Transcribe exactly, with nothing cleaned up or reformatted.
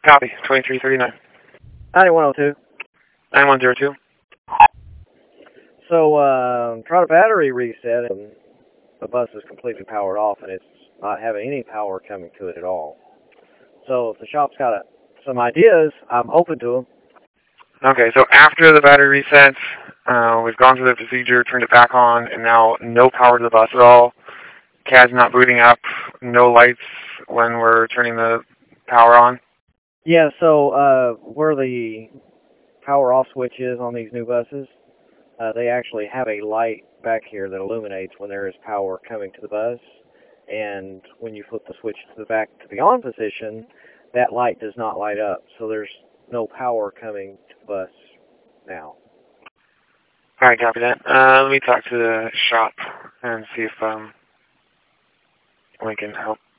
Copy. twenty-three thirty-nine. ninety-one oh two. nine one zero two. So, uh, try the battery reset, and the bus is completely powered off, and it's not having any power coming to it at all. So, if the shop's got a, some ideas, I'm open to them. Okay, so after the battery resets, uh, we've gone through the procedure, turned it back on, and now no power to the bus at all. C A D's not booting up, no lights when we're turning the power on. Yeah, so uh, where the power off switch is on these new buses, uh, they actually have a light back here that illuminates when there is power coming to the bus. And when you flip the switch to the back to the on position, that light does not light up. So there's no power coming to the bus now. All right, copy that. Uh, let me talk to the shop and see if um, we can help